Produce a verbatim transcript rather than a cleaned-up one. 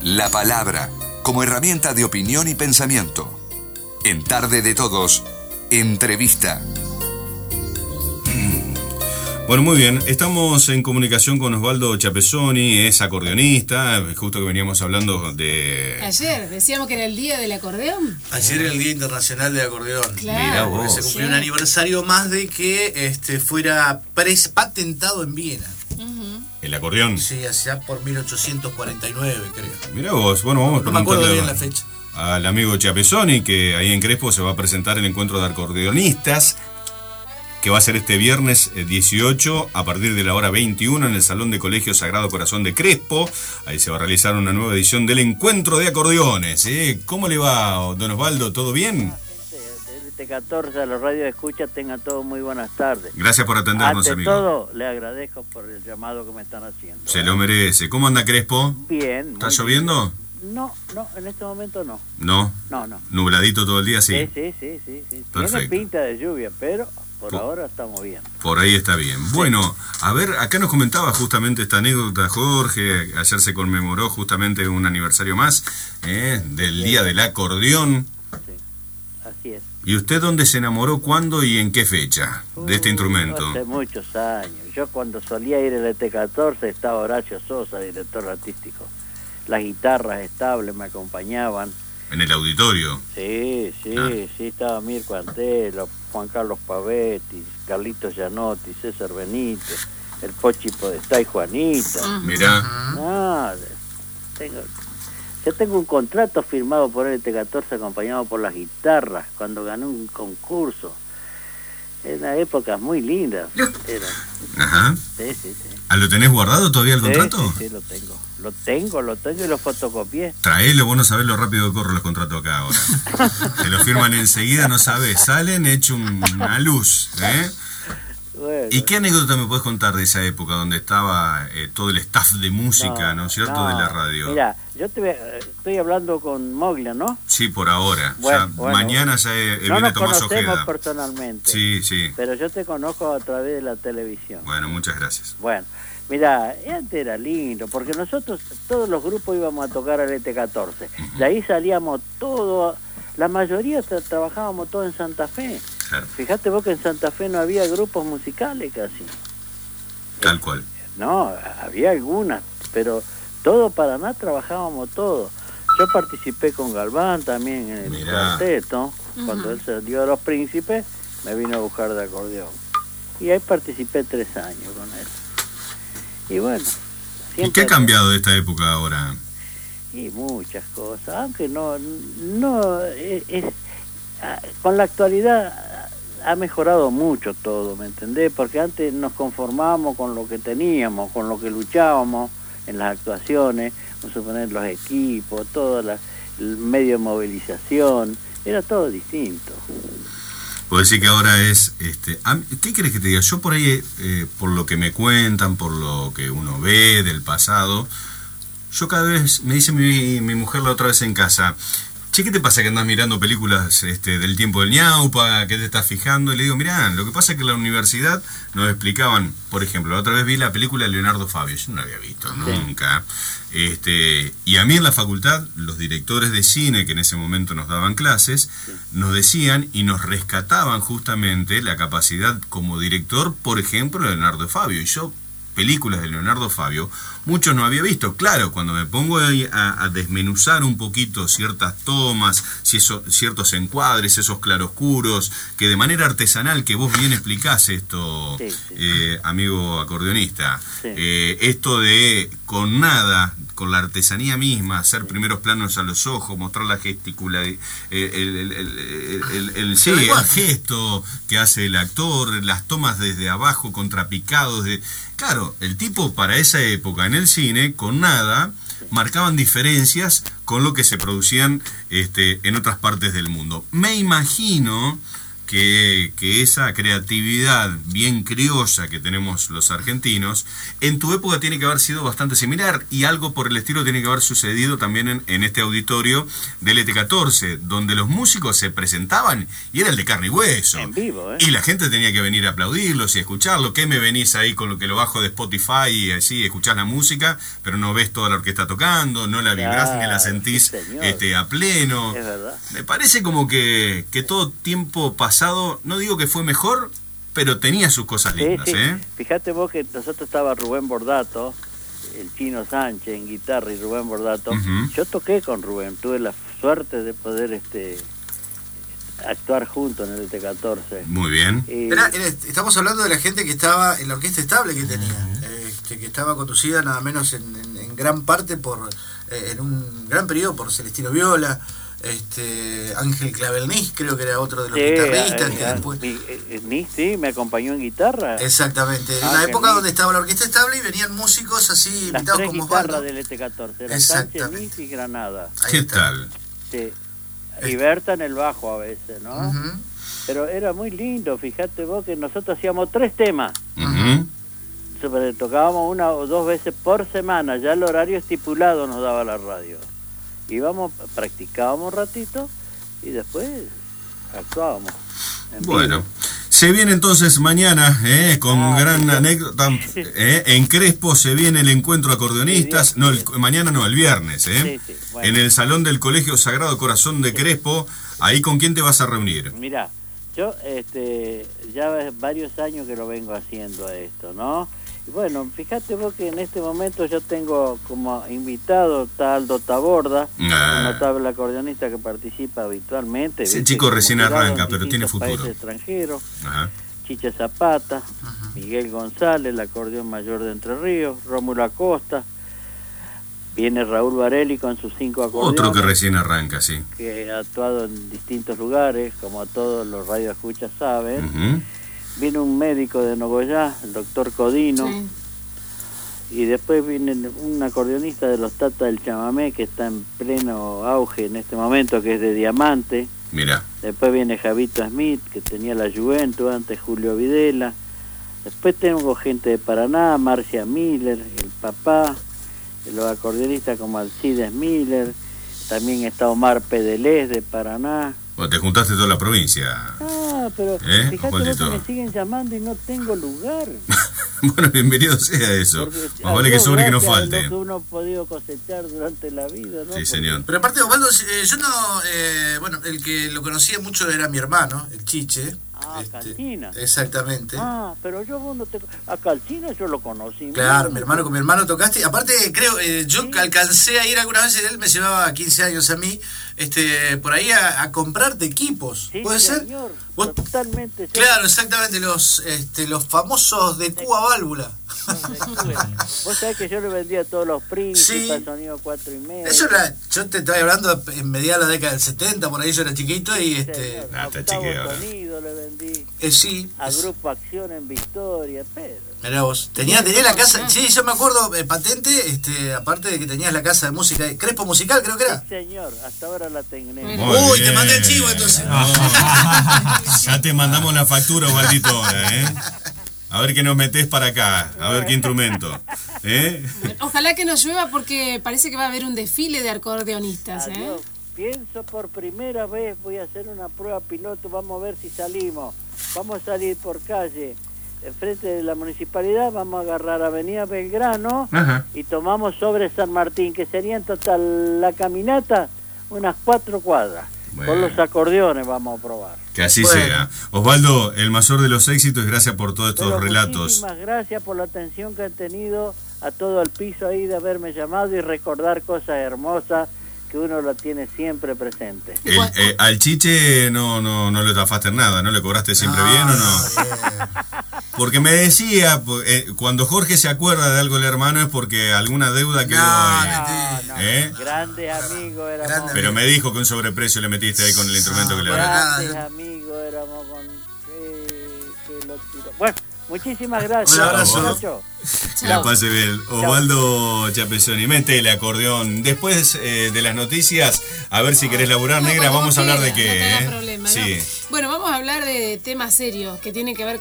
La palabra como herramienta de opinión y pensamiento. En Tarde de Todos, entrevista. Bueno, muy bien. Estamos en comunicación con Osvaldo Chiappesoni, es acordeonista, justo que veníamos hablando de... Ayer, decíamos que era el día del acordeón. Ayer era el Día Internacional del Acordeón. Claro. Mirá vos. Se cumplió Sí. un aniversario más de que este fuera pres patentado en Viena. Uh-huh. ¿El acordeón? Sí, allá por mil ochocientos cuarenta y nueve, creo. Mirá vos, bueno, vamos a No me acuerdo preguntarle bien la fecha. al amigo Chiappesoni, que ahí en Crespo se va a presentar el encuentro de acordeonistas, que va a ser este viernes dieciocho a partir de la hora veintiuno en el Salón de Colegio Sagrado Corazón de Crespo. Ahí se va a realizar una nueva edición del Encuentro de Acordeones. ¿eh? ¿Cómo le va, don Osvaldo? ¿Todo bien? T catorce a los radios de escucha, tengan todos muy buenas tardes. Gracias por atendernos, Ante amigo. todo, le agradezco por el llamado que me están haciendo. Se ¿eh? lo merece. ¿Cómo anda Crespo? Bien. ¿Está muy lloviendo? bien. No, no, en este momento no. No. No, no. ¿Nubladito todo el día? Sí. Sí, sí, sí, sí, sí. Perfecto. Tiene pinta de lluvia, pero por Po- ahora estamos bien. Por ahí está bien. Bueno, a ver, acá nos comentaba justamente esta anécdota Jorge. Ayer se conmemoró justamente un aniversario más ¿eh? del Día del Acordeón. Sí, así es. ¿Y usted dónde se enamoró, cuándo y en qué fecha de este Uh, instrumento? Hace muchos años. Yo cuando solía ir al T catorce estaba Horacio Sosa, director artístico. Las guitarras estables me acompañaban. En el auditorio. Sí, sí, Ah. sí, estaba Mirko Antelo, Juan Carlos Pavetti, Carlitos Gianotti, César Benítez, el Pochi Podestá y Juanita. Uh-huh. Mirá, No, tengo, yo tengo un contrato firmado por el T catorce acompañado por las guitarras cuando gané un concurso. Eran épocas muy lindas. Era. ajá. Sí, sí, sí. ¿Ah, ¿Lo tenés guardado todavía el Sí, contrato? sí, sí, lo tengo. Lo tengo, lo tengo y lo fotocopié. Traelo, vos no sabés lo rápido que corren los contratos acá ahora. Te lo firman enseguida, no sabés. Salen hecho un- una luz, ¿eh? Bueno, ¿Y qué anécdota me podés contar de esa época donde estaba eh, todo el staff de música, ¿no, es cierto?, no, de la radio. Mira, yo te, voy a- estoy hablando con Moglia, ¿no? Sí, por ahora. Bueno, Ya bueno. mañana ya eh, No viene nos Tomás conocemos Ojeda. personalmente, Sí, sí. pero yo te conozco a través de la televisión. Bueno, muchas gracias. Bueno, mira, antes era lindo, porque nosotros, todos los grupos íbamos a tocar al E T catorce. De ahí salíamos todos, la mayoría tra- trabajábamos todos en Santa Fe. Claro, Fíjate vos que en Santa Fe no había grupos musicales casi. tal cual. No, había algunas, pero todo Paraná trabajábamos todos. Yo participé con Galván también en el Mirá. cuarteto. Cuando él se dio a Los Príncipes, me vino a buscar de acordeón. Y ahí participé tres años con él. Y bueno, ¿Y siempre... qué ha cambiado de esta época ahora? Y muchas cosas, aunque no, no, es, es- ah, con la actualidad ha mejorado mucho todo, ¿me entendés? Porque antes nos conformábamos con lo que teníamos, con lo que luchábamos en las actuaciones, vamos a suponer los equipos, todo la, el medio de movilización, era todo distinto. Puedo decir que ahora es, este, a mí- ¿qué querés que te diga? Yo por ahí, eh, por lo que me cuentan, por lo que uno ve del pasado, yo cada vez, me dice mi, mi mujer la otra vez en casa, che, ¿qué te pasa que andás mirando películas este, del tiempo del ñaupa? ¿Qué te estás fijando? Y le digo, mirá, lo que pasa es que en la universidad nos explicaban, por ejemplo, la otra vez vi la película de Leonardo Fabio, yo no la había visto nunca, este, y a mí en la facultad, los directores de cine que en ese momento nos daban clases, nos decían y nos rescataban justamente la capacidad como director, por ejemplo, de Leonardo Fabio, y yo películas de Leonardo Fabio, muchos no había visto. Claro, cuando me pongo ahí a, a desmenuzar un poquito ciertas tomas, si eso, ciertos encuadres, esos claroscuros, que de manera artesanal, que vos bien explicás esto, Sí, sí. eh, amigo acordeonista, Sí. eh, esto de con nada, con la artesanía misma, hacer primeros planos a los ojos, mostrar la gesticula, eh, el, el, el, el, el- el- sí, el gesto que hace el actor, las tomas desde abajo, contrapicados, de... Claro, el tipo para esa época en el cine, con nada, marcaban diferencias con lo que se producían este, en otras partes del mundo. Me imagino que, que esa creatividad bien criolla que tenemos los argentinos, en tu época tiene que haber sido bastante similar, y algo por el estilo tiene que haber sucedido también en, en este auditorio del E T catorce, donde los músicos se presentaban y era el de carne y hueso. En vivo, ¿eh? Y la gente tenía que venir a aplaudirlos y escucharlo. ¿Qué me venís ahí con lo que lo bajo de Spotify y así escuchás la música, pero no ves toda la orquesta tocando, no la vibrás Claro, ni la sentís sí, señor. este, a pleno? Es verdad. Me parece como que, que todo tiempo pasado, no digo que fue mejor, pero tenía sus cosas Sí, lindas, sí. ¿eh? Fíjate vos que nosotros estaba Rubén Bordato, el Chino Sánchez en guitarra y Rubén Bordato. Ujú. Yo toqué con Rubén, tuve la suerte de poder este actuar juntos en el E T catorce. Muy bien. Y- Era- era- estamos hablando de la gente que estaba en la orquesta estable que tenía, este, que estaba conducida nada menos en, en- en gran parte por, eh, en un gran periodo por Celestino Viola, este Ángel Clavelnis, creo que era otro de los Sí, guitarristas, eh, que eh, después... mi- eh, eh, Ni sí, me acompañó en guitarra. Exactamente, en Ah, la qué época lindo. donde estaba la orquesta estable y venían músicos así Las invitados tres como guitarras Osvaldo. del E T catorce, eran Sánchez, Exactamente. Nis y Granada. Ahí ¿Qué está. tal? Sí. Y Berta en el bajo a veces, ¿no? Ujú. Pero era muy lindo, fíjate vos que nosotros hacíamos tres temas. Ujú. Sobre- tocábamos una o dos veces por semana, ya el horario estipulado nos daba la radio. Íbamos, practicábamos un ratito y después actuábamos. en Bueno, vivo. se viene entonces mañana, eh, con Ah, gran sí. anécdota, eh, en Crespo se viene el encuentro acordeonistas, Sí, no, el- sí. mañana no, el viernes, eh, Sí, sí, bueno. en el Salón del Colegio Sagrado Corazón de Crespo. Ahí, ¿con quién te vas a reunir? Mirá, yo este, ya es varios años que lo vengo haciendo a esto, ¿no? Y bueno, fíjate vos que en este momento yo tengo como invitado está Aldo Taborda, Ah. un notable acordeonista que participa habitualmente. Ese ¿viste? chico Como recién jurado arranca, en pero tiene distintos futuro. países extranjeros. Ajá. Chicha Zapata, Miguel González, el acordeón mayor de Entre Ríos, Rómulo Acosta, viene Raúl Varelli con sus cinco acordeones. Otro que recién arranca, sí. que ha actuado en distintos lugares, como todos los radioescuchas saben. Ujú. Viene un médico de Nogoyá, el doctor Codino, Sí. y después viene un acordeonista de los Tata del Chamamé, que está en pleno auge en este momento, que es de Diamante. Mira, Después viene Javito Smith, que tenía la Juventus, antes Julio Videla. Después tengo gente de Paraná, Marcia Miller, el papá, los acordeonistas como Alcides Miller. También está Omar Pedelés de Paraná. bueno, te juntaste toda la provincia. Ah, pero ¿Eh, fíjate vos Osvaldito? que me siguen llamando y no tengo lugar. Bueno, bienvenido sea eso. Porque Más vale que adiós, sobre que no gracias a falte. lo que uno ha podido cosechar durante la vida, ¿no? Sí, Porque- señor. Pero aparte, Osvaldo, eh, yo no, eh, bueno, el que lo conocía mucho era mi hermano, el Chiche. Ah, Calcina. Exactamente. Ah, pero yo vos no te... A Calcina yo lo conocí. Claro, mucho. mi hermano con mi hermano tocaste. Aparte, creo, eh, yo Sí. alcancé a ir algunas veces, él me llevaba quince años a mí, este, por ahí a, a comprarte equipos. Sí, ¿Puede ser? señor, Vos- totalmente. Claro, exactamente, los, este, los famosos de Cuba Válvula. Vos sabés que yo le vendía a todos los príncipes, Sí. sonido cuatro y medio. Eso era, yo te estoy hablando en mediados de la década del setenta, por ahí yo era chiquito y este, Señor, Ah, está Octavo chique ahora. Sonido le vendí, eh, sí, a es- Grupo Acción en Victoria, pero... mirá vos, tenía, tenía la casa, sí, yo me acuerdo, eh, patente, este, aparte de que tenías la casa de música, eh, Crespo Musical creo que era. Señor, hasta ahora la tenemos. Muy Uy, te bien. mandé el chivo entonces. Ya te mandamos la factura, Osvaldito, ahora, ¿eh? A ver qué nos metés para acá, a ver qué instrumento. ¿Eh? Ojalá que no llueva porque parece que va a haber un desfile de acordeonistas, ¿eh? Adiós. Pienso por primera vez, voy a hacer una prueba piloto, vamos a ver si salimos. Vamos a salir por calle, enfrente de la municipalidad, vamos a agarrar Avenida Belgrano Ajá. y tomamos sobre San Martín, que sería en total la caminata unas cuatro cuadras. Bueno. Con los acordeones vamos a probar. Que así Bueno. sea. Osvaldo, el mayor de los éxitos, gracias por todos estos Pero relatos. muchísimas gracias por la atención que han tenido a todo el piso ahí de haberme llamado y recordar cosas hermosas que uno lo tiene siempre presente. El, eh, al Chiche no, no, no le tafaste nada, ¿no? ¿Le cobraste siempre bien o no? bien. Porque me decía, po- eh, cuando Jorge se acuerda de algo el hermano es porque alguna deuda quedó No, ahí. mentira. No, no, ¿Eh? grandes amigos éramos. Grande Pero me dijo que un sobreprecio le metiste ahí con el instrumento que le bueno, había. Grandes nada. amigos éramos con... eh, que lo tiro. Bueno, muchísimas gracias. Un abrazo. muchachos. Que la pase bien. Osvaldo Chapezoni, mete el acordeón. Después eh, de las noticias, a ver si querés laburar, No, negra, como vamos a hablar de quieras, qué. no te hagas ¿eh? problema, ¿no? Sí. Bueno, vamos a vamos a hablar de temas serios que tienen que ver